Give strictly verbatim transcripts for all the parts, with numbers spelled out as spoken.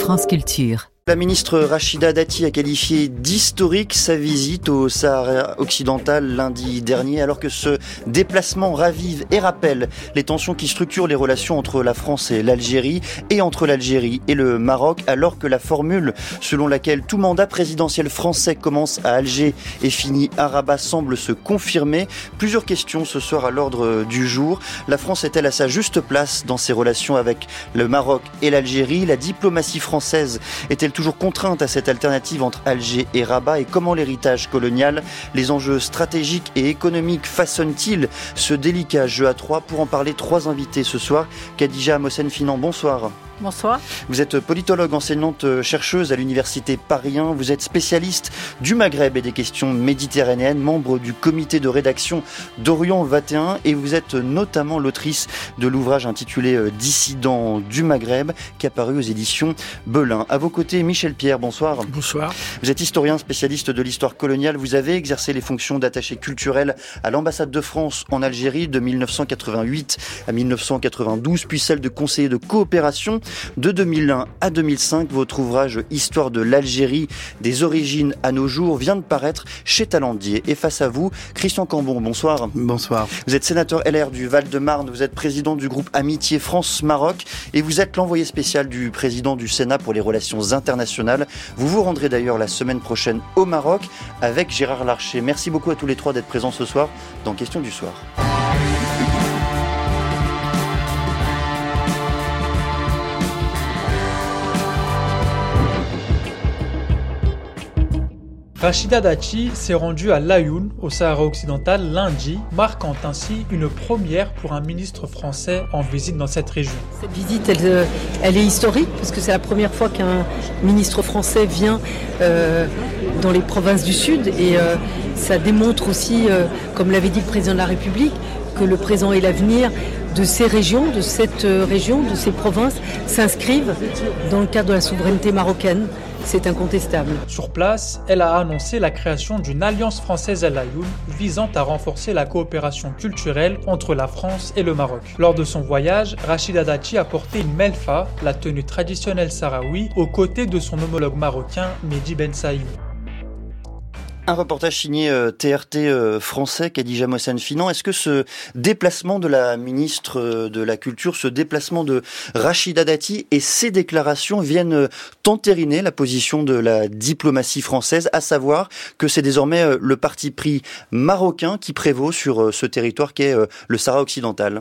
France Culture. La ministre Rachida Dati a qualifié d'historique sa visite au Sahara occidental lundi dernier, alors que ce déplacement ravive et rappelle les tensions qui structurent les relations entre la France et l'Algérie et entre l'Algérie et le Maroc, alors que la formule selon laquelle tout mandat présidentiel français commence à Alger et finit à Rabat semble se confirmer. Plusieurs questions ce soir à l'ordre du jour. La France est-elle à sa juste place dans ses relations avec le Maroc et l'Algérie ? La diplomatie française est-elle toujours contrainte à cette alternative entre Alger et Rabat, et comment l'héritage colonial, les enjeux stratégiques et économiques façonnent-ils ce délicat jeu à trois? Pour en parler, trois invités ce soir. Khadija Mohsen-Finan, bonsoir. Bonsoir. Vous êtes politologue, enseignante chercheuse à l'université Paris un. Vous êtes spécialiste du Maghreb et des questions méditerranéennes, membre du comité de rédaction d'Orient vingt et un, et vous êtes notamment l'autrice de l'ouvrage intitulé Dissidents du Maghreb, qui est paru aux éditions Belin. À vos côtés, Michel Pierre, bonsoir. Bonsoir. Vous êtes historien spécialiste de l'histoire coloniale. Vous avez exercé les fonctions d'attaché culturel à l'ambassade de France en Algérie de mille neuf cent quatre-vingt-huit à mille neuf cent quatre-vingt-douze, puis celle de conseiller de coopération de deux mille un à deux mille cinq. Votre ouvrage Histoire de l'Algérie, des origines à nos jours, vient de paraître chez Talendier. Et face à vous, Christian Cambon, bonsoir. Bonsoir. Vous êtes sénateur L R du Val-de-Marne, vous êtes président du groupe Amitié France-Maroc et vous êtes l'envoyé spécial du président du Sénat pour les relations internationales. Vous vous rendrez d'ailleurs la semaine prochaine au Maroc avec Gérard Larcher. Merci beaucoup à tous les trois d'être présents ce soir dans Question du Soir. Rachida Dati s'est rendue à Laayoune, au Sahara occidental, lundi, marquant ainsi une première pour un ministre français en visite dans cette région. Cette visite, elle, elle est historique, parce que c'est la première fois qu'un ministre français vient euh, dans les provinces du Sud, et euh, ça démontre aussi, euh, comme l'avait dit le président de la République, que le présent et l'avenir de ces régions, de cette région, de ces provinces, s'inscrivent dans le cadre de la souveraineté marocaine. C'est incontestable. Sur place, elle a annoncé la création d'une alliance française à Laayoune visant à renforcer la coopération culturelle entre la France et le Maroc. Lors de son voyage, Rachida Dati a porté une melfa, la tenue traditionnelle sahraoui, aux côtés de son homologue marocain Mehdi Ben Saïd. Un reportage signé euh, T R T euh, français, Khadija Mohsen-Finan. Est-ce que ce déplacement de la ministre euh, de la Culture, ce déplacement de Rachida Dati et ses déclarations viennent euh, entériner la position de la diplomatie française, à savoir que c'est désormais euh, le parti pris marocain qui prévaut sur euh, ce territoire qu'est euh, le Sahara occidental?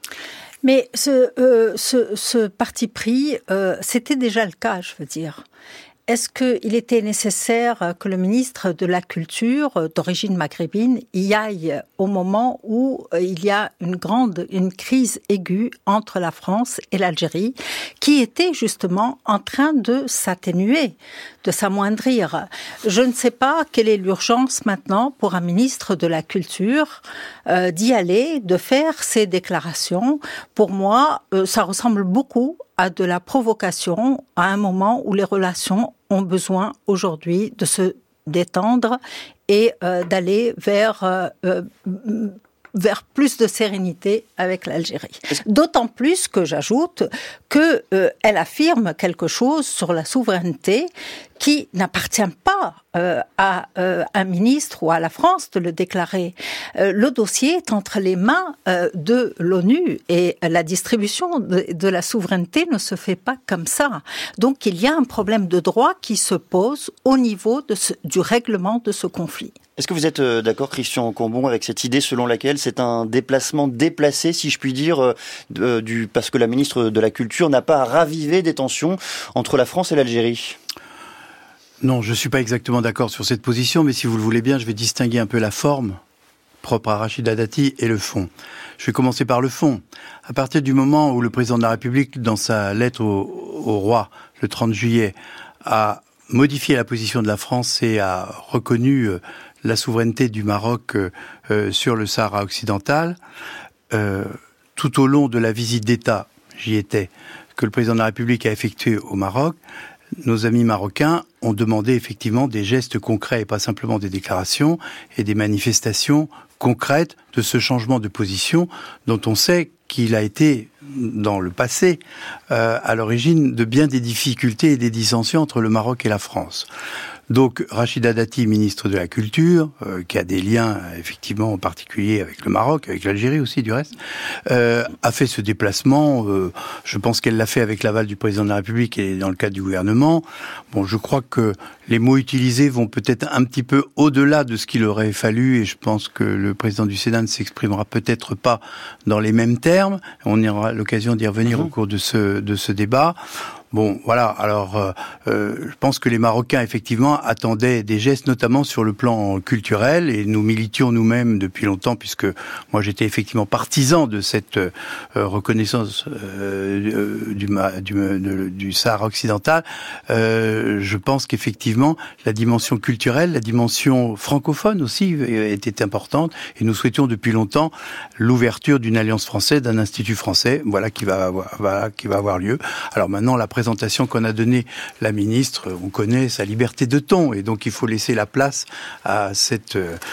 Mais ce, euh, ce, ce parti pris, euh, c'était déjà le cas, je veux dire. Est-ce qu'il était nécessaire que le ministre de la Culture d'origine maghrébine y aille au moment où il y a une grande, une crise aiguë entre la France et l'Algérie, qui était justement en train de s'atténuer, de s'amoindrir? Je ne sais pas quelle est l'urgence maintenant pour un ministre de la Culture euh, d'y aller, de faire ces déclarations. Pour moi, euh, ça ressemble beaucoup à de la provocation à un moment où les relations ont besoin aujourd'hui de se détendre et euh, d'aller vers, euh, euh, vers plus de sérénité avec l'Algérie. D'autant plus que j'ajoute qu'elle euh, affirme quelque chose sur la souveraineté qui n'appartient pas euh, à euh, un ministre ou à la France de le déclarer. Euh, le dossier est entre les mains euh, de l'ONU et la distribution de, de la souveraineté ne se fait pas comme ça. Donc il y a un problème de droit qui se pose au niveau de ce, du règlement de ce conflit. Est-ce que vous êtes euh, d'accord, Christian Cambon, avec cette idée selon laquelle c'est un déplacement déplacé, si je puis dire, euh, de, du, parce que la ministre de la Culture n'a pas à raviver des tensions entre la France et l'Algérie ? Non, je ne suis pas exactement d'accord sur cette position, mais si vous le voulez bien, je vais distinguer un peu la forme propre à Rachida Dati et le fond. Je vais commencer par le fond. À partir du moment où le président de la République, dans sa lettre au, au roi, le trente juillet, a modifié la position de la France et a reconnu euh, la souveraineté du Maroc euh, sur le Sahara occidental, euh, tout au long de la visite d'État, j'y étais, que le président de la République a effectuée au Maroc, nos amis marocains ont demandé effectivement des gestes concrets et pas simplement des déclarations et des manifestations concrètes de ce changement de position dont on sait qu'il a été dans le passé, euh, à l'origine de bien des difficultés et des dissensions entre le Maroc et la France. Donc Rachida Dati, ministre de la Culture, euh, qui a des liens effectivement en particulier avec le Maroc, avec l'Algérie aussi du reste, euh, a fait ce déplacement. Euh, je pense qu'elle l'a fait avec l'aval du président de la République et dans le cadre du gouvernement. Bon, je crois que les mots utilisés vont peut-être un petit peu au-delà de ce qu'il aurait fallu, et je pense que le président du Sénat ne s'exprimera peut-être pas dans les mêmes termes. On aura l'occasion d'y revenir mmh. au cours de ce de ce débat. Bon, voilà. Alors, euh, euh, je pense que les Marocains, effectivement, attendaient des gestes, notamment sur le plan culturel, et nous militions nous-mêmes depuis longtemps, puisque moi j'étais effectivement partisan de cette euh, reconnaissance euh, du, du, du, du Sahara occidental. Euh, je pense qu'effectivement, la dimension culturelle, la dimension francophone aussi était importante, et nous souhaitions depuis longtemps l'ouverture d'une alliance française, d'un institut français, voilà, qui va avoir, voilà, qui va avoir lieu. Alors maintenant, la présentation qu'on a donnée la ministre, on connaît sa liberté de ton, et donc il faut laisser la place à cette,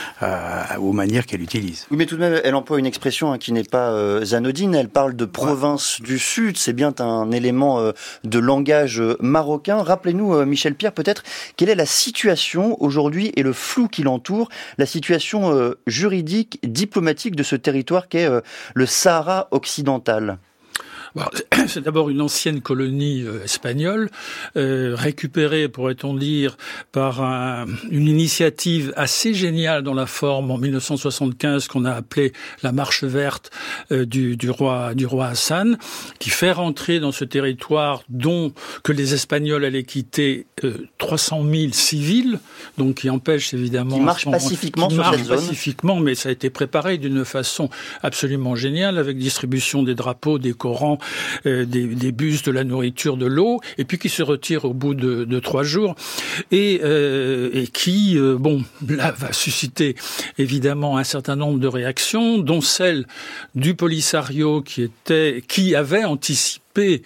à, aux manières qu'elle utilise. Oui, mais tout de même, elle emploie une expression hein, qui n'est pas euh, anodine. Elle parle de province ouais. du Sud. C'est bien un élément euh, de langage marocain. Rappelez-nous, euh, Michel Pierre, peut-être, quelle est la situation aujourd'hui et le flou qui l'entoure, la situation euh, juridique, diplomatique de ce territoire qu'est euh, le Sahara occidental. C'est d'abord une ancienne colonie euh, espagnole, euh, récupérée, pourrait-on dire, par un, une initiative assez géniale dans la forme en mille neuf cent soixante-quinze qu'on a appelée la Marche verte euh, du, du roi du roi Hassan, qui fait rentrer dans ce territoire dont que les Espagnols allaient quitter euh, trois cent mille civils, donc qui empêche évidemment... Qui marchent pacifiquement qui sur marche cette zone. pacifiquement, mais ça a été préparé d'une façon absolument géniale, avec distribution des drapeaux, des Corans, Euh, des, des bus, de la nourriture, de l'eau, et puis qui se retire au bout de, de trois jours, et, euh, et qui, euh, bon, là, va susciter évidemment un certain nombre de réactions, dont celle du Polisario qui était, qui avait anticipé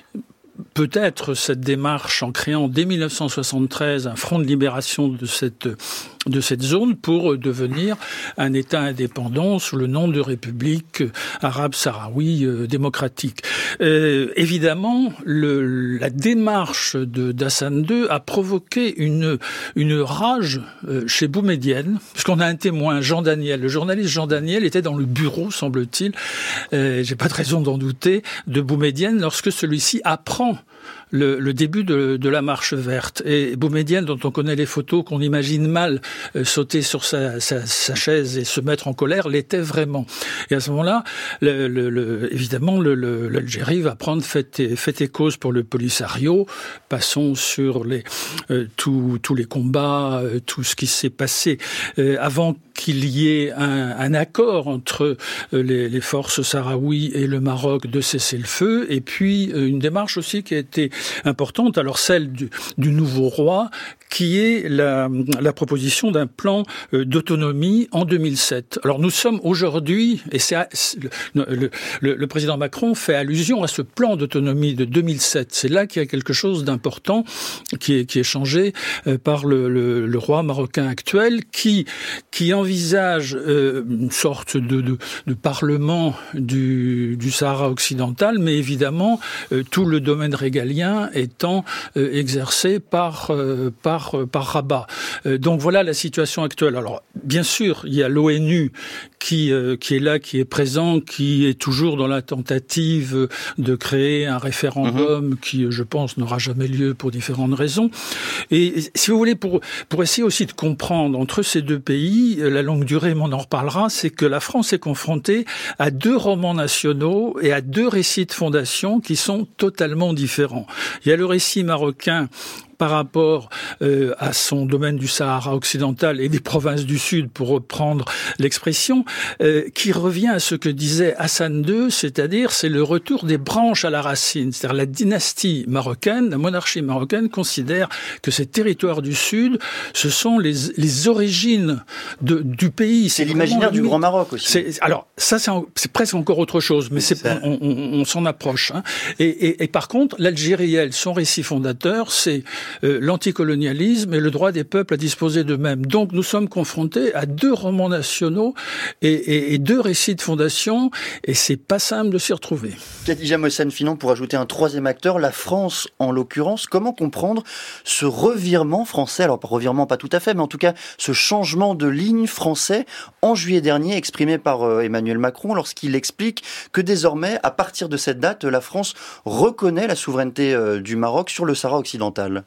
peut-être cette démarche en créant dès mille neuf cent soixante-treize un front de libération de cette de cette zone pour devenir un État indépendant sous le nom de République arabe sahraoui euh, démocratique. Euh, évidemment, le, la démarche de d'Hassan deux a provoqué une une rage euh, chez Boumedienne, puisqu'on a un témoin, Jean Daniel. Le journaliste Jean Daniel était dans le bureau, semble-t-il, euh, j'ai pas de raison d'en douter, de Boumedienne lorsque celui-ci apprend Le, le début de, de la marche verte. Et Boumedienne, dont on connaît les photos, qu'on imagine mal euh, sauter sur sa, sa, sa chaise et se mettre en colère, l'était vraiment. Et à ce moment-là, le, le, le, évidemment, le, le, l'Algérie va prendre fait et, fait et cause pour le Polisario. Passons sur les, euh, tous, tous les combats, euh, tout ce qui s'est passé euh, avant qu'il y ait un, un accord entre euh, les, les forces sahraouies et le Maroc de cesser le feu, et puis euh, une démarche aussi qui a été importante, alors celle du, du nouveau roi, qui est la, la proposition d'un plan euh, d'autonomie en deux mille sept. Alors nous sommes aujourd'hui, et c'est, c'est le, le, le, le président Macron fait allusion à ce plan d'autonomie de deux mille sept. C'est là qu'il y a quelque chose d'important qui est, qui est changé euh, par le, le, le roi marocain actuel, qui, qui envisage euh, une sorte de, de, de parlement du, du Sahara occidental, mais évidemment euh, tout le domaine régalien étant euh, exercé par, euh, par par Rabat. Euh, donc voilà la situation actuelle. Alors bien sûr, il y a l'ONU qui euh, qui est là, qui est présent, qui est toujours dans la tentative de créer un référendum mmh. qui, je pense, n'aura jamais lieu pour différentes raisons. Et si vous voulez, pour pour essayer aussi de comprendre entre ces deux pays, la longue durée, on en reparlera, c'est que la France est confrontée à deux romans nationaux et à deux récits de fondation qui sont totalement différents. Il y a le récit marocain par rapport euh, à son domaine du Sahara occidental et des provinces du Sud, pour reprendre l'expression, euh, qui revient à ce que disait Hassan deux, c'est-à-dire c'est le retour des branches à la racine. C'est-à-dire la dynastie marocaine, la monarchie marocaine considère que ces territoires du Sud, ce sont les, les origines de, du pays. C'est, c'est l'imaginaire du Grand Maroc aussi. C'est, alors ça, c'est, c'est presque encore autre chose, mais c'est, c'est on, on, on s'en approche. Hein. Et, et, et par contre, l'Algérie, elle, son récit fondateur, c'est euh, l'anticolonialisme et le droit des peuples à disposer d'eux-mêmes. Donc nous sommes confrontés à deux romans nationaux et, et, et deux récits de fondation, et c'est pas simple de s'y retrouver. Khadija Mohsen-Finan, pour ajouter un troisième acteur, la France en l'occurrence, comment comprendre ce revirement français, alors pas revirement pas tout à fait, mais en tout cas ce changement de ligne français en juillet dernier exprimé par euh, Emmanuel Macron lorsqu'il explique que désormais, à partir de cette date, la France reconnaît la souveraineté euh, du Maroc sur le Sahara occidental.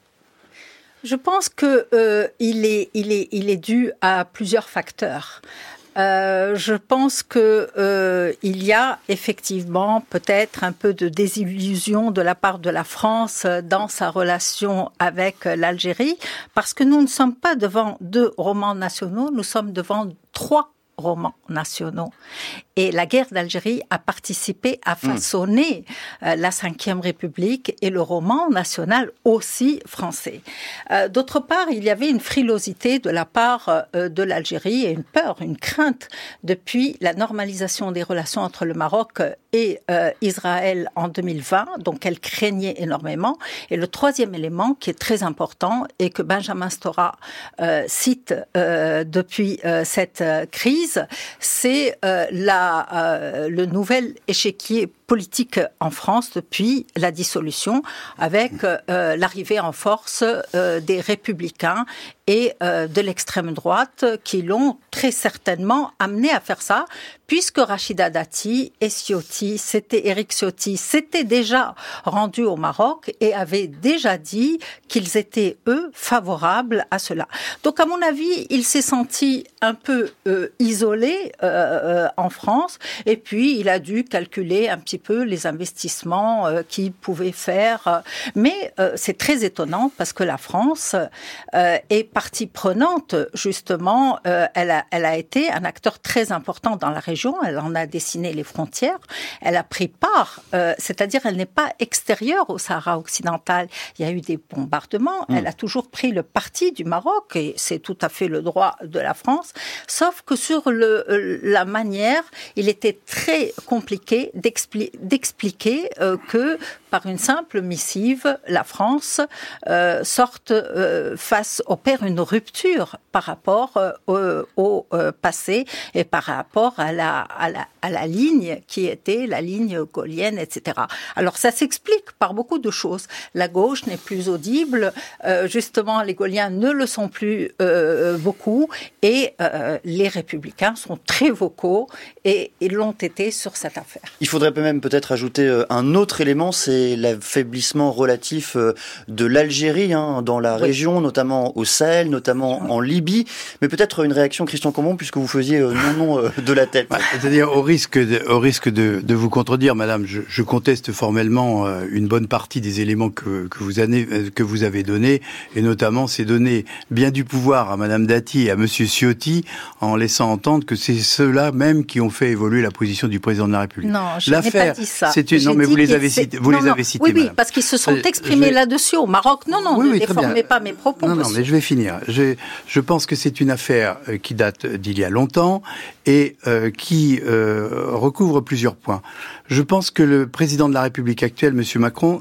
Je pense que euh, il est, il est, il est dû à plusieurs facteurs. Euh, je pense que euh, il y a effectivement peut-être un peu de désillusion de la part de la France dans sa relation avec l'Algérie, parce que nous ne sommes pas devant deux romans nationaux, nous sommes devant trois romans nationaux. Et la guerre d'Algérie a participé à façonner euh, la Cinquième République et le roman national aussi français. Euh, d'autre part, il y avait une frilosité de la part euh, de l'Algérie et une peur, une crainte depuis la normalisation des relations entre le Maroc et euh, Israël en deux mille vingt, donc elle craignait énormément. Et le troisième élément qui est très important et que Benjamin Stora euh, cite euh, depuis euh, cette euh, crise, c'est euh, la Euh, le nouvel échiquier politique en France depuis la dissolution, avec euh, l'arrivée en force euh, des Républicains et euh, de l'extrême droite qui l'ont très certainement amené à faire ça, puisque Rachida Dati et Ciotti, c'était Éric Ciotti, s'étaient déjà rendus au Maroc et avaient déjà dit qu'ils étaient, eux, favorables à cela. Donc, à mon avis, il s'est senti un peu euh, isolé euh, euh, en France, et puis il a dû calculer un petit peu les investissements euh, qu'il pouvait faire. Mais euh, c'est très étonnant parce que la France euh, est partie prenante, justement. Euh, elle, a, elle a été un acteur très important dans la région. Elle en a dessiné les frontières. Elle a pris part, euh, c'est-à-dire elle n'est pas extérieure au Sahara occidental. Il y a eu des bombardements. Mmh. Elle a toujours pris le parti du Maroc et c'est tout à fait le droit de la France. Sauf que sur le, la manière, il était très compliqué d'expli- d'expliquer euh, que par une simple missive, la France euh, sorte euh, face, opère une rupture par rapport euh, au, au euh, passé et par rapport à la, à, la, à la ligne qui était la ligne gaullienne, et cetera. Alors ça s'explique par beaucoup de choses. La gauche n'est plus audible, euh, justement les Gauliens ne le sont plus euh, beaucoup et euh, les républicains sont très vocaux et ils l'ont été sur cette affaire. Il faudrait même peut-être ajouter un autre élément, c'est l'affaiblissement relatif de l'Algérie hein, dans la oui. région, notamment au Sahel, notamment oui. en Libye. Mais peut-être une réaction, Christian Cambon, puisque vous faisiez euh, non, non euh, de la tête. C'est-à-dire, au risque de, au risque de, de vous contredire, madame, je, je conteste formellement euh, une bonne partie des éléments que, que, vous avez, que vous avez donnés, et notamment c'est donner bien du pouvoir à madame Dati et à monsieur Ciotti en laissant entendre que c'est ceux-là même qui ont fait évoluer la position du président de la République. Non, je n'ai pas dit ça. C'est une... Non, mais vous les avez cités. Vous non, les non. avez cités, oui, oui, madame. parce qu'ils se sont exprimés vais... là-dessus au Maroc. Non, non, oui, ne oui, déformez pas mes propos. Non, non, monsieur. mais je vais finir. Je, je pense que c'est une affaire qui date d'il y a longtemps et euh, qui euh, recouvre plusieurs points. Je pense que le président de la République actuelle, monsieur Macron,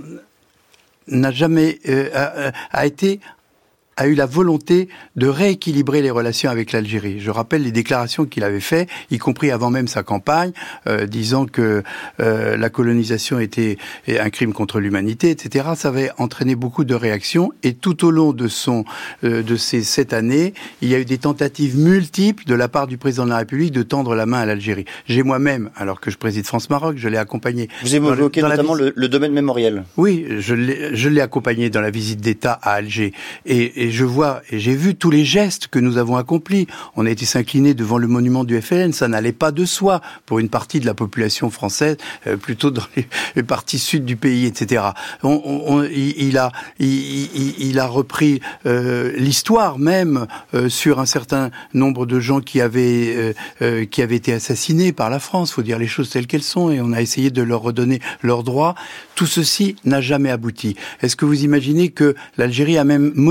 n'a jamais euh, a, a été a eu la volonté de rééquilibrer les relations avec l'Algérie. Je rappelle les déclarations qu'il avait faites, y compris avant même sa campagne, euh, disant que euh, la colonisation était un crime contre l'humanité, et cetera. Ça avait entraîné beaucoup de réactions, et tout au long de son euh, de ces sept années, il y a eu des tentatives multiples de la part du président de la République de tendre la main à l'Algérie. J'ai moi-même, alors que je préside France-Maroc, je l'ai accompagné. Vous avez évoqué notamment le, le domaine mémoriel. Oui, je l'ai, je l'ai accompagné dans la visite d'État à Alger, et, et Et je vois, et j'ai vu tous les gestes que nous avons accomplis. On a été s'incliner devant le monument du F L N, ça n'allait pas de soi pour une partie de la population française, euh, plutôt dans les, les parties sud du pays, et cetera. On, on, il, il a, il, il, il a repris euh, l'histoire même euh, sur un certain nombre de gens qui avaient, euh, euh, qui avaient été assassinés par la France. Il faut dire les choses telles qu'elles sont, et on a essayé de leur redonner leurs droits. Tout ceci n'a jamais abouti. Est-ce que vous imaginez que l'Algérie a même modifié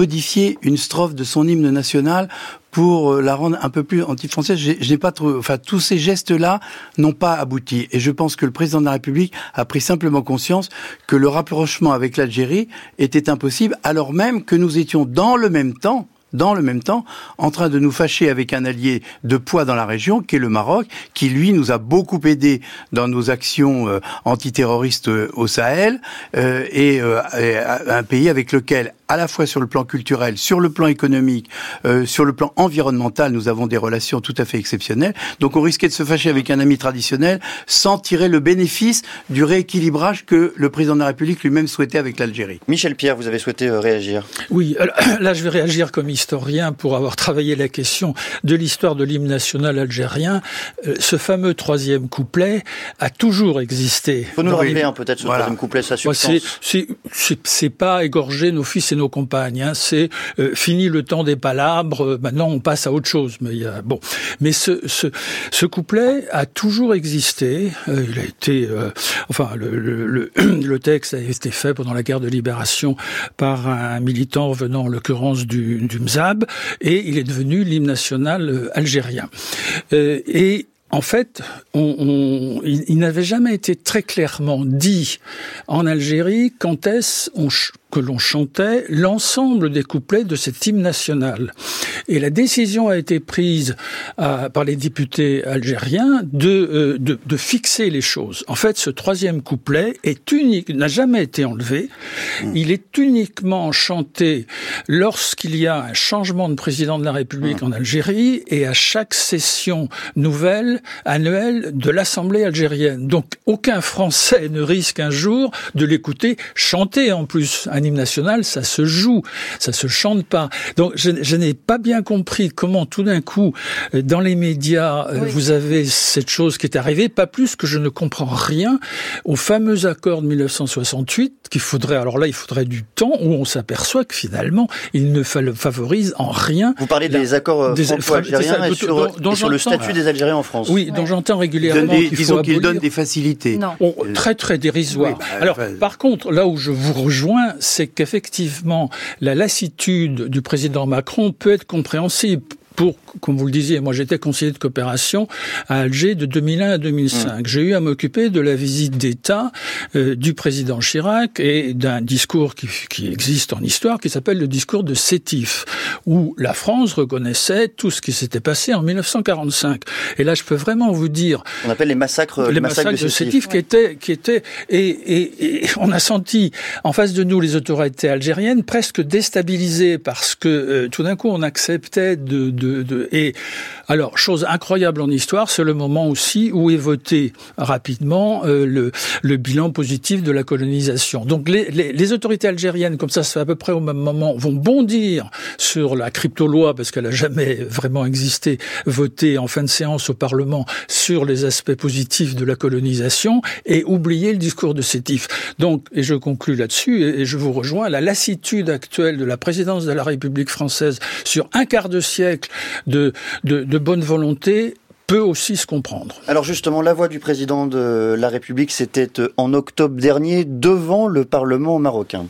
chanter une strophe de son hymne national pour la rendre un peu plus anti-française. Je, je n'ai pas trouvé, enfin, tous ces gestes-là n'ont pas abouti. Et je pense que le président de la République a pris simplement conscience que le rapprochement avec l'Algérie était impossible, alors même que nous étions dans le même temps, dans le même temps, en train de nous fâcher avec un allié de poids dans la région, qui est le Maroc, qui, lui, nous a beaucoup aidés dans nos actions euh, antiterroristes euh, au Sahel, euh, et, euh, et un pays avec lequel, à la fois sur le plan culturel, sur le plan économique, euh, sur le plan environnemental, nous avons des relations tout à fait exceptionnelles. Donc on risquait de se fâcher avec un ami traditionnel sans tirer le bénéfice du rééquilibrage que le président de la République lui-même souhaitait avec l'Algérie. Michel Pierre, vous avez souhaité euh, réagir. Oui, alors, là je vais réagir comme historien pour avoir travaillé la question de l'histoire de l'hymne national algérien. Euh, ce fameux troisième couplet a toujours existé. Il faut nous le rappeler hein, peut-être ce voilà. troisième couplet, sa substance. Ouais, c'est, c'est, c'est, c'est pas égorger nos fils et nos compagnes. Hein. C'est euh, fini le temps des palabres. Euh, maintenant, on passe à autre chose. Mais il y a bon. Mais ce ce, ce couplet a toujours existé. Euh, il a été, euh, enfin, le, le le le texte a été fait pendant la guerre de libération par un militant venant en l'occurrence du du M Z A B, et il est devenu l'hymne national euh, algérien. Euh, et En fait, on, on, il, il n'avait jamais été très clairement dit en Algérie quand est-ce on, que l'on chantait l'ensemble des couplets de cet hymne national. Et la décision a été prise euh, par les députés algériens de, euh, de, de fixer les choses. En fait, ce troisième couplet est unique, n'a jamais été enlevé. Mmh. Il est uniquement chanté lorsqu'il y a un changement de président de la République mmh. en Algérie et à chaque session nouvelle annuelle de l'Assemblée algérienne. Donc, aucun Français ne risque un jour de l'écouter chanter en plus. Un hymne national, ça se joue, ça se chante pas. Donc, je, je n'ai pas bien compris comment tout d'un coup, dans les médias, oui. vous avez cette chose qui est arrivée, pas plus que je ne comprends rien au fameux accord de dix-neuf cent soixante-huit, qu'il faudrait, alors là, il faudrait du temps, où on s'aperçoit que finalement, il ne favorise en rien. Vous parlez des accords franco-algériens et sur, dont, dont et sur le statut des Algériens en France. Oui, dont ouais. j'entends régulièrement des, qu'il disons faut qu'il donne des facilités. Non. On, très très dérisoire. Oui, bah, Alors, bah, par contre, là où je vous rejoins, c'est qu'effectivement, la lassitude du président Macron peut être compréhensible. Pour, comme vous le disiez, moi j'étais conseiller de coopération à Alger de deux mille un à deux mille cinq. Mmh. J'ai eu à m'occuper de la visite d'État euh, du président Chirac et d'un discours qui, qui existe en histoire, qui s'appelle le discours de Sétif, où la France reconnaissait tout ce qui s'était passé en dix-neuf cent quarante-cinq. Et là, je peux vraiment vous dire... On appelle les massacres, les les massacres, massacres de, de Sétif, ouais. qui étaient... Qui étaient et, et, et on a senti en face de nous les autorités algériennes presque déstabilisées parce que euh, tout d'un coup, on acceptait de... de De, de, et alors, chose incroyable en histoire, c'est le moment aussi où est voté rapidement euh, le, le bilan positif de la colonisation. Donc les, les, les autorités algériennes, comme ça, c'est à peu près au même moment, vont bondir sur la crypto-loi, parce qu'elle n'a jamais vraiment existé, voter en fin de séance au Parlement sur les aspects positifs de la colonisation, et oublier le discours de Sétif. Donc, et je conclus là-dessus, et, et je vous rejoins, la lassitude actuelle de la présidence de la République française sur un quart de siècle de, de, de bonne volonté peut aussi se comprendre. Alors justement, la voix du président de la République, c'était en octobre dernier devant le Parlement marocain.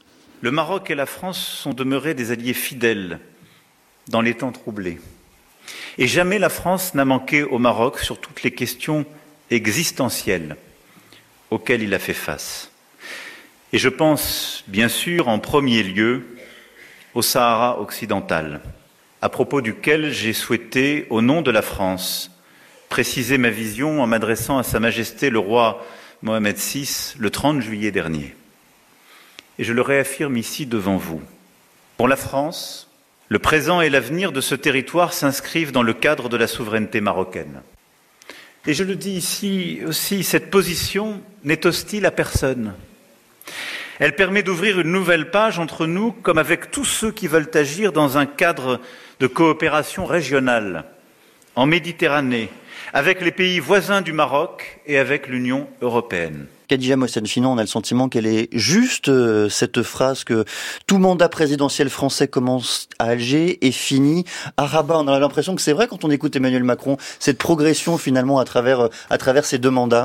Le Maroc et la France sont demeurés des alliés fidèles dans les temps troublés. Et jamais la France n'a manqué au Maroc sur toutes les questions existentielles auxquelles il a fait face. Et je pense, bien sûr, en premier lieu, au Sahara occidental, à propos duquel j'ai souhaité, au nom de la France, préciser ma vision en m'adressant à Sa Majesté le roi Mohamed six le trente juillet dernier. Et je le réaffirme ici devant vous. Pour la France, le présent et l'avenir de ce territoire s'inscrivent dans le cadre de la souveraineté marocaine. Et je le dis ici aussi, cette position n'est hostile à personne. Elle permet d'ouvrir une nouvelle page entre nous, comme avec tous ceux qui veulent agir dans un cadre de coopération régionale, en Méditerranée, avec les pays voisins du Maroc et avec l'Union européenne. Khadija Mohsen-Finan, on a le sentiment qu'elle est juste, euh, cette phrase que tout mandat présidentiel français commence à Alger et finit à Rabat. On a l'impression que c'est vrai quand on écoute Emmanuel Macron, cette progression finalement à travers, à travers ces deux mandats.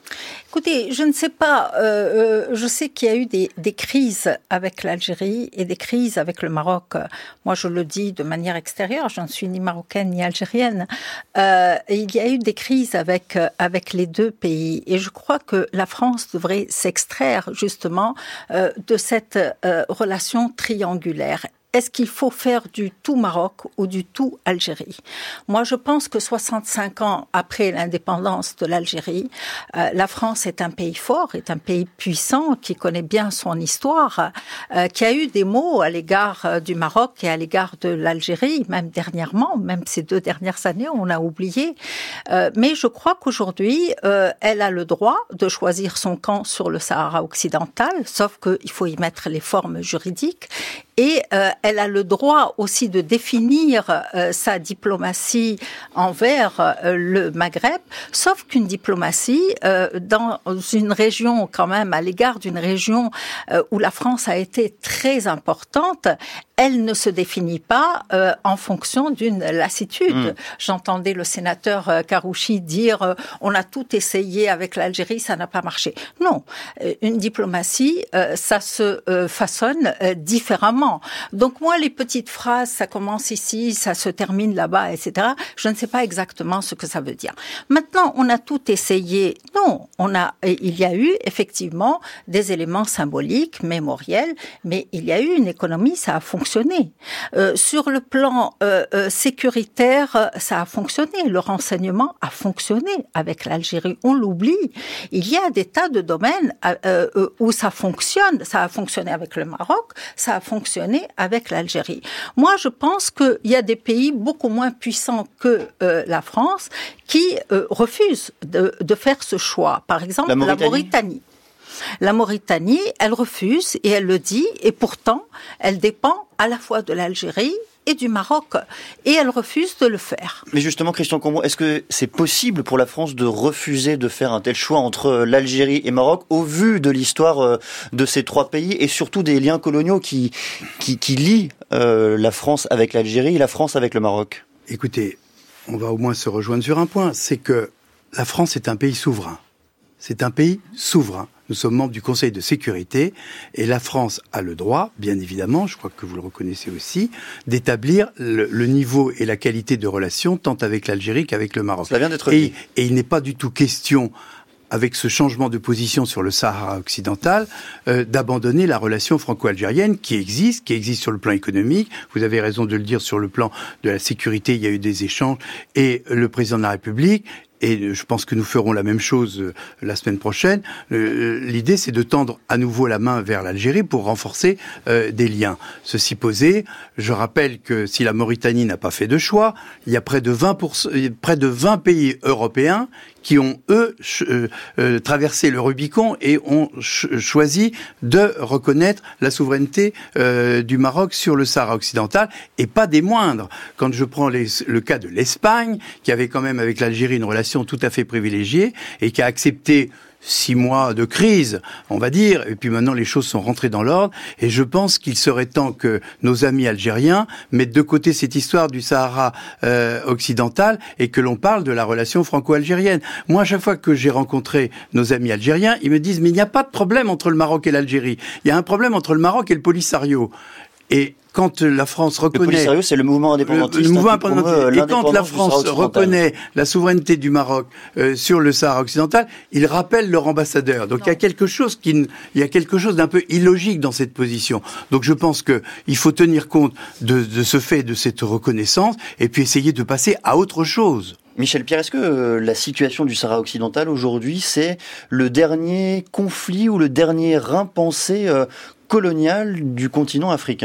Écoutez, je ne sais pas, euh, je sais qu'il y a eu des, des crises avec l'Algérie et des crises avec le Maroc. Moi, je le dis de manière extérieure, je ne suis ni marocaine ni algérienne. Euh, et il y a eu des crises avec, avec les deux pays. Et je crois que la France devrait s'extraire justement euh, de cette euh, relation triangulaire. Est-ce qu'il faut faire du tout Maroc ou du tout Algérie ? Moi, je pense que soixante-cinq ans après l'indépendance de l'Algérie, euh, la France est un pays fort, est un pays puissant, qui connaît bien son histoire, euh, qui a eu des mots à l'égard euh, du Maroc et à l'égard de l'Algérie, même dernièrement, même ces deux dernières années, on a oublié. Euh, mais je crois qu'aujourd'hui, euh, elle a le droit de choisir son camp sur le Sahara occidental, sauf qu'il faut y mettre les formes juridiques. Et euh, elle a le droit aussi de définir euh, sa diplomatie envers euh, le Maghreb, sauf qu'une diplomatie euh, dans une région, quand même, à l'égard d'une région euh, où la France a été très importante, elle ne se définit pas euh, en fonction d'une lassitude. Mmh. J'entendais le sénateur euh, Karouchi dire euh, « on a tout essayé avec l'Algérie, ça n'a pas marché ». Non, euh, une diplomatie, euh, ça se euh, façonne euh, différemment. Donc moi, les petites phrases, ça commence ici, ça se termine là-bas, et cetera, je ne sais pas exactement ce que ça veut dire. Maintenant, on a tout essayé. Non, on a, il y a eu effectivement des éléments symboliques, mémoriels, mais il y a eu une économie, ça a fonctionné. Euh, sur le plan euh, euh, sécuritaire, ça a fonctionné. Le renseignement a fonctionné avec l'Algérie. On l'oublie. Il y a des tas de domaines euh, euh, où ça fonctionne. Ça a fonctionné avec le Maroc, ça a fonctionné avec l'Algérie. Moi, je pense qu'il y a des pays beaucoup moins puissants que euh, la France qui euh, refusent de, de faire ce choix. Par exemple, la Mauritanie. La Mauritanie. La Mauritanie, elle refuse et elle le dit, et pourtant, elle dépend à la fois de l'Algérie et du Maroc, et elle refuse de le faire. Mais justement, Christian Cambon, est-ce que c'est possible pour la France de refuser de faire un tel choix entre l'Algérie et Maroc, au vu de l'histoire de ces trois pays, et surtout des liens coloniaux qui, qui, qui lient euh, la France avec l'Algérie et la France avec le Maroc ? Écoutez, on va au moins se rejoindre sur un point, c'est que la France est un pays souverain. C'est un pays souverain. Nous sommes membres du Conseil de sécurité et la France a le droit, bien évidemment, je crois que vous le reconnaissez aussi, d'établir le, le niveau et la qualité de relations tant avec l'Algérie qu'avec le Maroc. Ça vient d'être et, dit. Et il n'est pas du tout question, avec ce changement de position sur le Sahara occidental, euh, d'abandonner la relation franco-algérienne qui existe, qui existe sur le plan économique. Vous avez raison de le dire, sur le plan de la sécurité, il y a eu des échanges. Et le président de la République, et je pense que nous ferons la même chose euh, la semaine prochaine, euh, l'idée c'est de tendre à nouveau la main vers l'Algérie pour renforcer euh, des liens. Ceci posé, je rappelle que si la Mauritanie n'a pas fait de choix, il y a près de vingt pour cent, près de vingt pays européens qui ont, eux, ch- euh, euh, traversé le Rubicon et ont ch- choisi de reconnaître la souveraineté euh, du Maroc sur le Sahara occidental, et pas des moindres. Quand je prends les, le cas de l'Espagne, qui avait quand même avec l'Algérie une relation tout à fait privilégiée, et qui a accepté six mois de crise, on va dire, et puis maintenant les choses sont rentrées dans l'ordre, et je pense qu'il serait temps que nos amis algériens mettent de côté cette histoire du Sahara euh, occidental et que l'on parle de la relation franco-algérienne. Moi, à chaque fois que j'ai rencontré nos amis algériens, ils me disent « mais il n'y a pas de problème entre le Maroc et l'Algérie, il y a un problème entre le Maroc et le Polisario ». Et quand la France reconnaît... Le Polisario, c'est le mouvement indépendantiste. Le, le mouvement indépendantiste. Euh, et quand la France reconnaît la souveraineté du Maroc euh, sur le Sahara occidental, il rappelle leur ambassadeur. Donc non. il y a quelque chose qui, il y a quelque chose d'un peu illogique dans cette position. Donc je pense que il faut tenir compte de, de ce fait, de cette reconnaissance, et puis essayer de passer à autre chose. Michel Pierre, est-ce que euh, la situation du Sahara occidental aujourd'hui, c'est le dernier conflit ou le dernier impensé euh, colonial du continent africain ?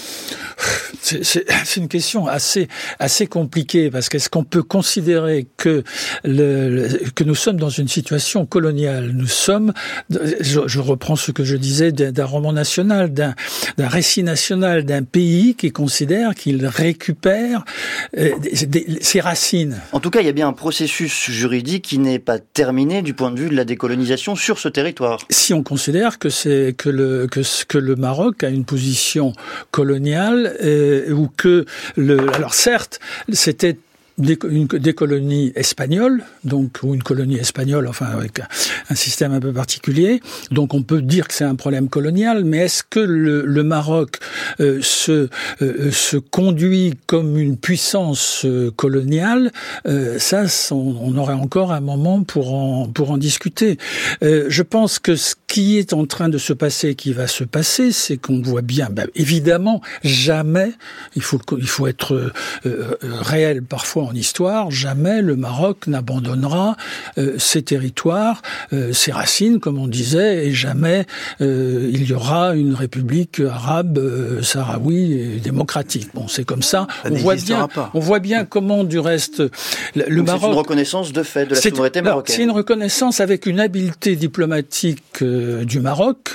C'est, c'est, c'est une question assez assez compliquée, parce qu'est-ce qu'on peut considérer que le, le que nous sommes dans une situation coloniale? Nous sommes, je, je reprends ce que je disais d'un, d'un roman national, d'un d'un récit national, d'un pays qui considère qu'il récupère euh, des, des, ses racines. En tout cas, il y a bien un processus juridique qui n'est pas terminé du point de vue de la décolonisation sur ce territoire. Si on considère que c'est que le que que le Maroc a une position coloniale, euh, ou que le alors certes c'était des, une, des colonies espagnoles, donc ou une colonie espagnole, enfin avec un, un système un peu particulier. Donc on peut dire que c'est un problème colonial, mais est-ce que le, le Maroc euh, se, euh, se conduit comme une puissance euh, coloniale? euh, Ça, on, on aurait encore un moment pour en, pour en discuter. Euh, je pense que ce qui est en train de se passer, qui va se passer, c'est qu'on voit bien, ben, évidemment, jamais, il faut, il faut être euh, réel parfois en histoire, jamais le Maroc n'abandonnera euh, ses territoires, euh, ses racines, comme on disait, et jamais euh, il y aura une république arabe, euh, sahraoui et démocratique. Bon, c'est comme ça. ça on voit bien, pas. on voit bien comment, du reste, le Donc Maroc. C'est une reconnaissance de fait de la souveraineté marocaine. C'est une reconnaissance avec une habileté diplomatique euh, du Maroc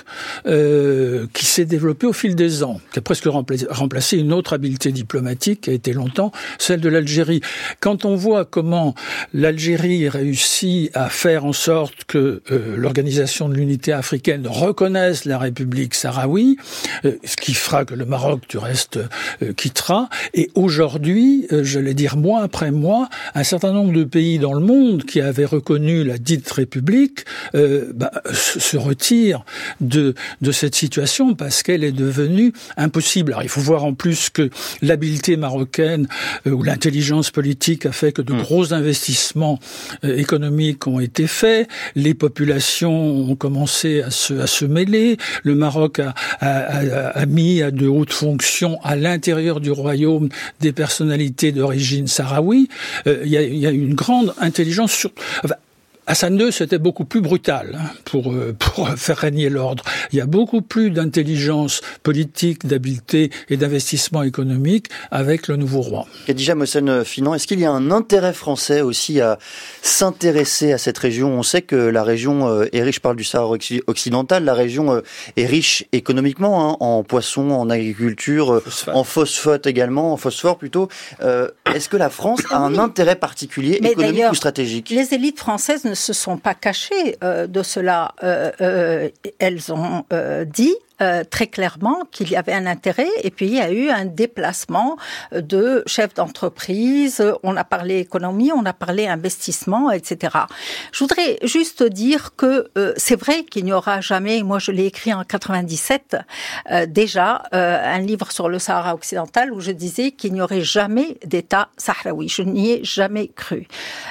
euh, qui s'est développée au fil des ans, qui a presque remplacé, remplacé une autre habileté diplomatique qui a été longtemps celle de l'Algérie. Quand on voit comment l'Algérie réussit à faire en sorte que euh, l'Organisation de l'Unité africaine reconnaisse la République sahraoui, euh, ce qui fera que le Maroc, du reste, euh, quittera. Et aujourd'hui, euh, je vais dire mois après mois, un certain nombre de pays dans le monde qui avaient reconnu la dite République euh, bah, se retirent de, de cette situation parce qu'elle est devenue impossible. Alors il faut voir en plus que l'habileté marocaine euh, ou l'intelligence politique a fait que de mmh. gros investissements euh, économiques ont été faits, les populations ont commencé à se, à se mêler, le Maroc a, a, a, a mis à de hautes fonctions à l'intérieur du royaume des personnalités d'origine sahraoui. Euh, il y a, il y a une grande intelligence sur... Enfin, Hassan deux, c'était beaucoup plus brutal hein, pour, euh, pour faire régner l'ordre. Il y a beaucoup plus d'intelligence politique, d'habileté et d'investissement économique avec le nouveau roi. Khadija Mohsen Finan, est-ce qu'il y a un intérêt français aussi à s'intéresser à cette région? On sait que la région est riche, je parle du Sahara occidental, la région est riche économiquement, hein, en poissons, en agriculture, phosphate. en phosphate également, en phosphore plutôt. Euh, est-ce que la France a un intérêt particulier, Mais économique ou stratégique? Les élites françaises ne se sont pas cachées euh, de cela. Euh, euh, elles ont euh, dit Euh, très clairement qu'il y avait un intérêt, et puis il y a eu un déplacement de chefs d'entreprise, on a parlé économie, on a parlé investissement, et cetera. Je voudrais juste dire que euh, c'est vrai qu'il n'y aura jamais, moi je l'ai écrit en quatre-vingt-dix-sept, euh, déjà, euh, un livre sur le Sahara occidental où je disais qu'il n'y aurait jamais d'État sahraoui. Je n'y ai jamais cru.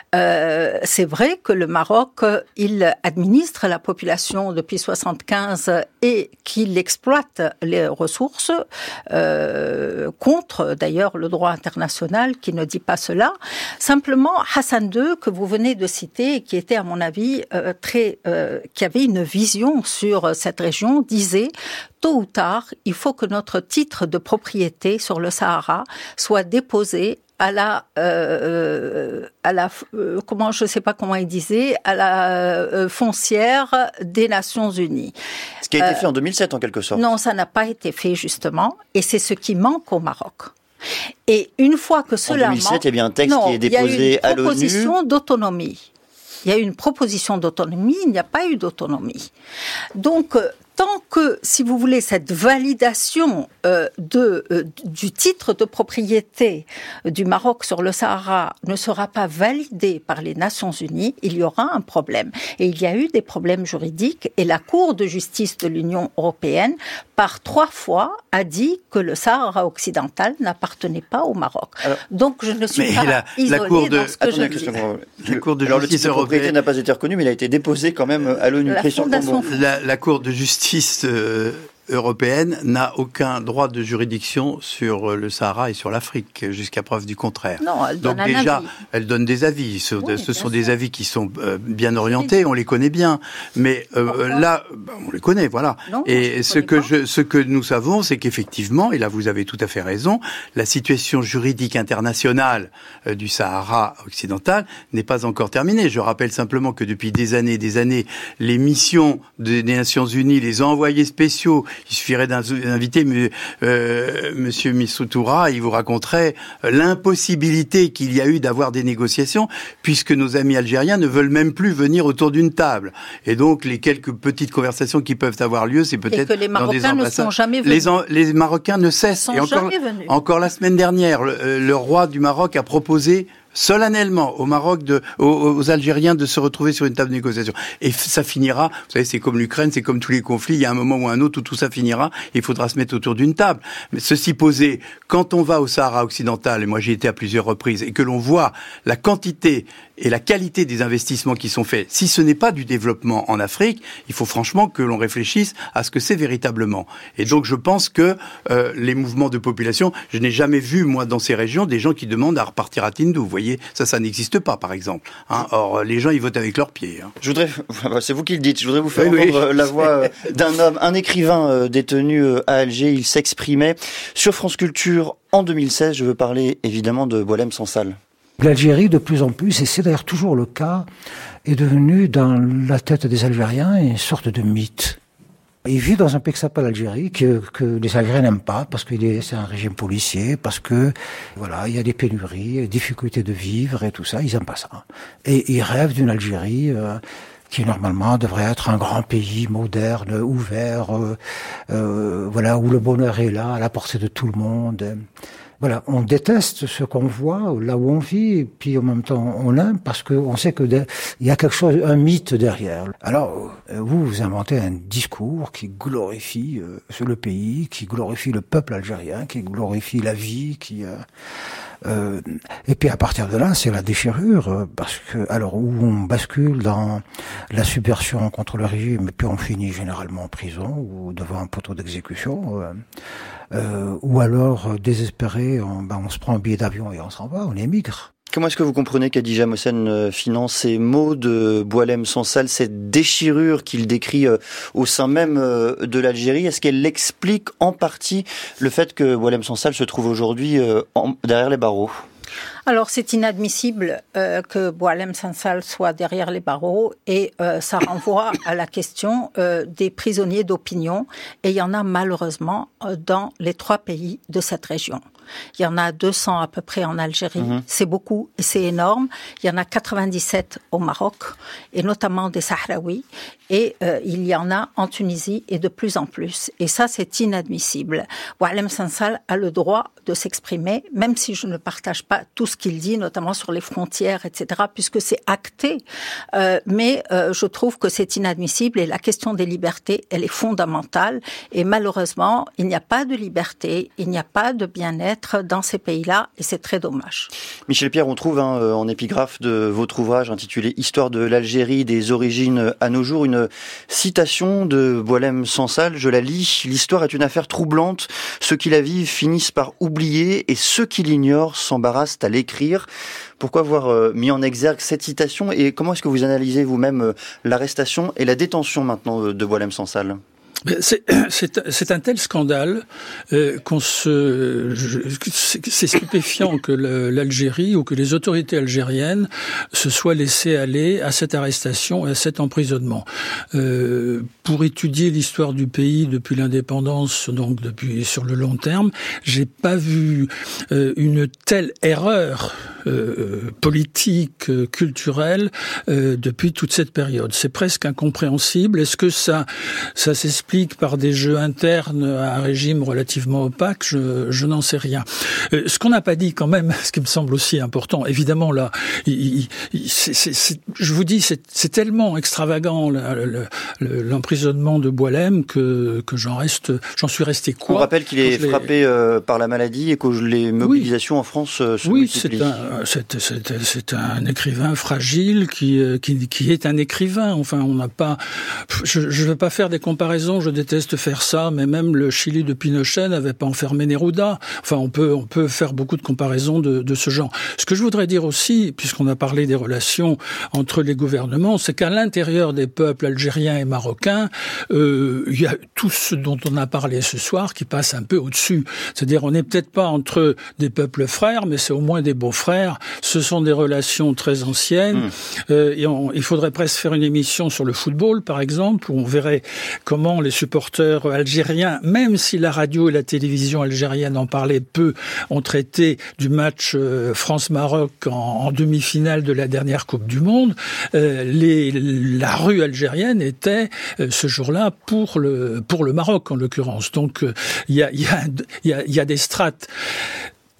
Euh, c'est vrai que le Maroc, il administre la population depuis soixante-quinze et qu'il exploite les ressources euh, contre d'ailleurs le droit international qui ne dit pas cela. Simplement, Hassan deux, que vous venez de citer, qui était à mon avis euh, très, euh, qui avait une vision sur cette région, disait tôt ou tard, il faut que notre titre de propriété sur le Sahara soit déposé à la, euh, à la, euh, comment, je sais pas comment il disait, à la euh, foncière des Nations Unies. Ce qui a été euh, fait en deux mille sept, en quelque sorte. Non, ça n'a pas été fait, justement, et c'est ce qui manque au Maroc. Et une fois que cela manque... En deux mille sept, manque, il y a bien un texte non, qui est déposé à l'ONU. Il y a eu une proposition d'autonomie. Il y a eu une proposition d'autonomie, il n'y a pas eu d'autonomie. Donc, tant que, si vous voulez, cette validation euh, de, euh, du titre de propriété du Maroc sur le Sahara ne sera pas validée par les Nations Unies, il y aura un problème. Et il y a eu des problèmes juridiques, et la Cour de justice de l'Union européenne, par trois fois, a dit que le Sahara occidental n'appartenait pas au Maroc. Alors, donc je ne suis mais pas la, isolée la cour de, dans ce que attendez, je dis. La Cour de Alors, justice le titre de propriété européenne n'a pas été reconnu, mais il a été déposé quand même à l'ONU. La, fondation... la, la Cour de justice euh, européenne n'a aucun droit de juridiction sur le Sahara et sur l'Afrique, jusqu'à preuve du contraire. Non, elle donne Donc un déjà, avis. elle donne des avis. Ce, oui, ce sont sûr. des avis qui sont euh, bien orientés, on les connaît bien. Mais euh, là, bah, on les connaît, voilà. Non, et ce que, je, ce que nous savons, c'est qu'effectivement, et là vous avez tout à fait raison, la situation juridique internationale euh, du Sahara occidental n'est pas encore terminée. Je rappelle simplement que depuis des années et des années, les missions des Nations Unies, les envoyés spéciaux, il suffirait d'un invité euh, Monsieur Missoutoura, il vous raconterait l'impossibilité qu'il y a eu d'avoir des négociations, puisque nos amis algériens ne veulent même plus venir autour d'une table. Et donc, les quelques petites conversations qui peuvent avoir lieu, c'est peut-être et que les Marocains dans des ne sont jamais venus. Les, en, les Marocains ne cessent. Ils sont Et encore, jamais venus. encore la semaine dernière, le, le roi du Maroc a proposé solennellement au Maroc, de, aux, aux Algériens de se retrouver sur une table de négociation. Et ça finira, vous savez, c'est comme l'Ukraine, c'est comme tous les conflits, il y a un moment ou un autre où tout ça finira, et il faudra se mettre autour d'une table. Mais ceci posé, quand on va au Sahara occidental, et moi j'y étais à plusieurs reprises, et que l'on voit la quantité et la qualité des investissements qui sont faits, si ce n'est pas du développement en Afrique, il faut franchement que l'on réfléchisse à ce que c'est véritablement. Et donc je pense que euh, les mouvements de population, je n'ai jamais vu, moi, dans ces régions, des gens qui demandent à repartir à Tindou. Vous voyez, ça, ça n'existe pas, par exemple. Hein. Or, les gens, ils votent avec leurs pieds. Hein. Je voudrais, c'est vous qui le dites, je voudrais vous faire oui, entendre oui. la voix d'un homme, un écrivain détenu à Alger. Il s'exprimait sur France Culture en deux mille seize. Je veux parler évidemment de Boualem Sansal. L'Algérie, de plus en plus, et c'est d'ailleurs toujours le cas, est devenue dans la tête des Algériens une sorte de mythe. Il vit dans un pays qui s'appelle l'Algérie, que, que les Algériens n'aiment pas, parce que c'est un régime policier, parce que, voilà, il y a des pénuries, des difficultés de vivre et tout ça, ils n'aiment pas ça. Et ils rêvent d'une Algérie euh, qui, normalement, devrait être un grand pays moderne, ouvert, euh, euh, voilà, où le bonheur est là, à la portée de tout le monde. Voilà, on déteste ce qu'on voit, là où on vit, et puis en même temps on aime parce qu'on sait que de, il y a quelque chose, un mythe derrière. Alors vous, vous inventez un discours qui glorifie euh, le pays, qui glorifie le peuple algérien, qui glorifie la vie, qui euh, euh, et puis à partir de là, c'est la déchirure, parce que alors où on bascule dans la subversion contre le régime, et puis on finit généralement en prison ou devant un poteau d'exécution. Euh, Euh, ou alors, euh, désespéré, on, ben, on se prend un billet d'avion et on s'en va, on émigre. Comment est-ce que vous comprenez qu'Hadija Mohsen finance ces mots de Boualem Sansal, cette déchirure qu'il décrit euh, au sein même euh, de l'Algérie? Est-ce qu'elle explique en partie le fait que Boualem Sansal se trouve aujourd'hui euh, en, derrière les barreaux? Alors, c'est inadmissible euh, que Boualem Sansal soit derrière les barreaux et euh, ça renvoie à la question euh, des prisonniers d'opinion. Et il y en a malheureusement euh, dans les trois pays de cette région. Il y en a deux cents à peu près en Algérie, mmh. c'est beaucoup et c'est énorme. Il y en a quatre-vingt-dix-sept au Maroc, et notamment des Sahraouis. Et euh, il y en a en Tunisie et de plus en plus. Et ça, c'est inadmissible. Boualem Sansal a le droit de s'exprimer, même si je ne partage pas tout ce qu'il dit, notamment sur les frontières, et cetera, puisque c'est acté. Euh, mais euh, je trouve que c'est inadmissible et la question des libertés, elle est fondamentale. Et malheureusement, il n'y a pas de liberté, il n'y a pas de bien-être dans ces pays-là, et c'est très dommage. Michel Pierre, on trouve hein, en épigraphe de votre ouvrage intitulé « Histoire de l'Algérie, des origines à nos jours » une citation de Boualem Sansal, je la lis. « L'histoire est une affaire troublante. Ceux qui la vivent finissent par oublier et ceux qui l'ignorent s'embarrassent à l'écrire. » Pourquoi avoir euh, mis en exergue cette citation et comment est-ce que vous analysez vous-même euh, l'arrestation et la détention maintenant euh, de Boualem Sansal ? C'est, c'est, c'est un tel scandale euh, qu'on se, je, c'est stupéfiant que le, l'Algérie ou que les autorités algériennes se soient laissées aller à cette arrestation et à cet emprisonnement. Euh, pour étudier l'histoire du pays depuis l'indépendance, donc depuis sur le long terme, j'ai pas vu euh, une telle erreur euh, politique, euh, culturelle euh, depuis toute cette période. C'est presque incompréhensible. Est-ce que ça, ça s'explique par des jeux internes à un régime relativement opaque, je, je n'en sais rien. Euh, ce qu'on n'a pas dit quand même, ce qui me semble aussi important, évidemment là, il, il, c'est, c'est, c'est, je vous dis, c'est, c'est tellement extravagant le, le, le, l'emprisonnement de Boualem que, que j'en reste, j'en suis resté quoi. On rappelle qu'il est frappé euh, par la maladie et que les mobilisations oui. en France euh, se oui, multiplient. Oui, c'est un, c'est, c'est, c'est un écrivain fragile qui, qui, qui est un écrivain. Enfin, on n'a pas, je ne veux pas faire des comparaisons. Je déteste faire ça, mais même le Chili de Pinochet n'avait pas enfermé Neruda. Enfin, on peut, on peut faire beaucoup de comparaisons de, de ce genre. Ce que je voudrais dire aussi, puisqu'on a parlé des relations entre les gouvernements, c'est qu'à l'intérieur des peuples algériens et marocains, euh, il y a tout ce dont on a parlé ce soir qui passe un peu au-dessus. C'est-à-dire, on n'est peut-être pas entre des peuples frères, mais c'est au moins des beaux-frères. Ce sont des relations très anciennes. Mmh. Euh, et on, il faudrait presque faire une émission sur le football, par exemple, où on verrait comment les supporters algériens, même si la radio et la télévision algérienne en parlaient peu, ont traité du match France-Maroc en, en demi-finale de la dernière Coupe du Monde. Euh, les, la rue algérienne était euh, ce jour-là pour le, pour le Maroc, en l'occurrence. Donc, il euh, y, a, y, a, y, a, y a des strates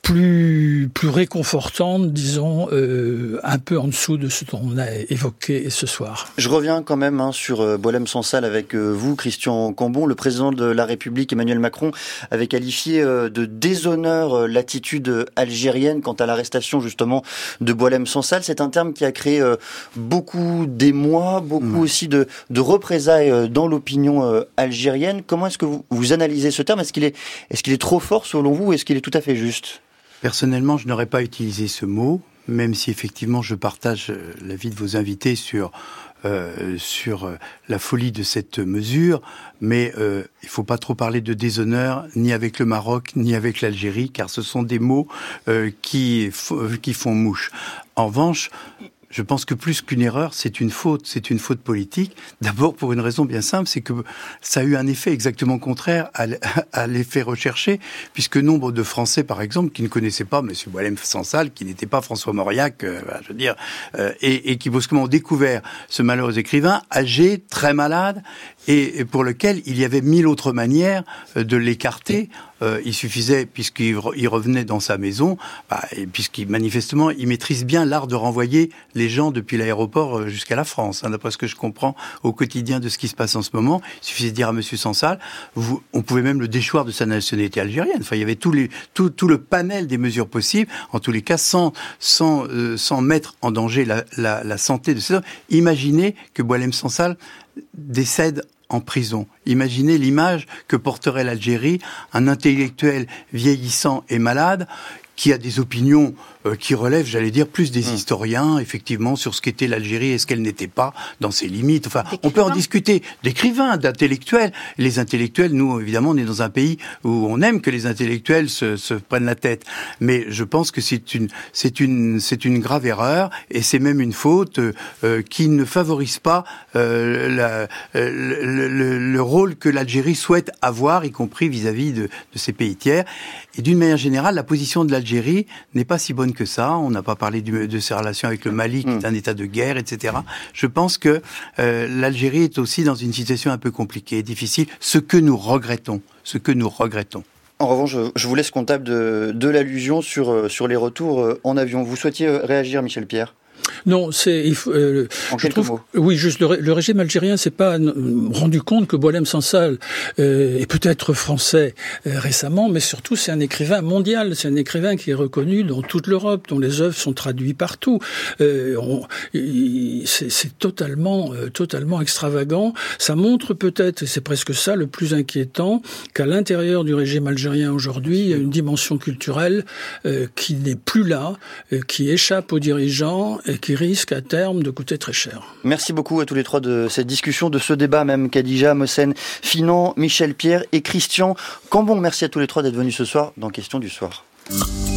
plus plus réconfortante, disons, euh, un peu en dessous de ce dont on a évoqué ce soir. Je reviens quand même hein, sur euh, Boualem-Sansal avec euh, vous, Christian Cambon. Le président de la République, Emmanuel Macron, avait qualifié euh, de déshonneur euh, l'attitude algérienne quant à l'arrestation justement de Boualem-Sansal. C'est un terme qui a créé euh, beaucoup d'émoi, beaucoup mmh. aussi de, de représailles euh, dans l'opinion euh, algérienne. Comment est-ce que vous, vous analysez ce terme ? Est-ce qu'il est, est-ce qu'il est trop fort selon vous ou est-ce qu'il est tout à fait juste ? Personnellement, je n'aurais pas utilisé ce mot, même si effectivement je partage l'avis de vos invités sur euh, sur la folie de cette mesure, mais euh, il ne faut pas trop parler de déshonneur ni avec le Maroc ni avec l'Algérie, car ce sont des mots euh, qui qui font mouche. En revanche, je pense que plus qu'une erreur, c'est une faute, c'est une faute politique. D'abord pour une raison bien simple, c'est que ça a eu un effet exactement contraire à, à l'effet recherché, puisque nombre de Français, par exemple, qui ne connaissaient pas M. Boualem-Sansal, qui n'était pas François Mauriac, euh, je veux dire, euh, et, et qui brusquement ont découvert ce malheureux écrivain, âgé, très malade, et, et pour lequel il y avait mille autres manières de l'écarter. Euh, il suffisait, puisqu'il il revenait dans sa maison, bah, et puisqu'il manifestement il maîtrise bien l'art de renvoyer les gens depuis l'aéroport jusqu'à la France, hein, d'après ce que je comprends au quotidien de ce qui se passe en ce moment. Il suffisait de dire à M. Sansal, vous, on pouvait même le déchoir de sa nationalité algérienne. Enfin, il y avait tout, les, tout, tout le panel des mesures possibles, en tous les cas, sans, sans, euh, sans mettre en danger la, la, la santé de ces hommes. Imaginez que Boualem-Sansal décède en prison. Imaginez l'image que porterait l'Algérie, un intellectuel vieillissant et malade, qui a des opinions euh, qui relèvent, j'allais dire, plus des mmh. historiens, effectivement, sur ce qu'était l'Algérie et ce qu'elle n'était pas dans ses limites. Enfin, on peut en discuter d'écrivains, d'intellectuels. Les intellectuels, nous, évidemment, on est dans un pays où on aime que les intellectuels se, se prennent la tête. Mais je pense que c'est une, c'est une, c'est une grave erreur et c'est même une faute euh, qui ne favorise pas euh, la, le, le, le rôle que l'Algérie souhaite avoir, y compris vis-à-vis de, de ses pays tiers. Et d'une manière générale, la position de l'Algérie n'est pas si bonne que ça. On n'a pas parlé du, de ses relations avec le Mali, qui est un état de guerre, et cetera. Je pense que euh, l'Algérie est aussi dans une situation un peu compliquée, difficile, ce que nous regrettons, ce que nous regrettons. En revanche, je, je vous laisse comptable de, de l'allusion sur, sur les retours en avion. Vous souhaitiez réagir, Michel Pierre ? Non, c'est. Il faut, euh, en je quelques trouve, mots. Oui, juste le, le régime algérien s'est pas rendu compte que Boualem-Sansal euh, est peut-être français euh, récemment, mais surtout c'est un écrivain mondial. C'est un écrivain qui est reconnu dans toute l'Europe, dont les œuvres sont traduites partout. Euh, on, il, c'est, c'est totalement, euh, totalement extravagant. Ça montre peut-être, et c'est presque ça le plus inquiétant, qu'à l'intérieur du régime algérien aujourd'hui, il y a une dimension culturelle euh, qui n'est plus là, euh, qui échappe aux dirigeants et qui risque à terme de coûter très cher. Merci beaucoup à tous les trois de cette discussion, de ce débat même. Khadija, Mohsen Finan, Michel Pierre et Christian Cambon. Merci à tous les trois d'être venus ce soir dans Question du Soir.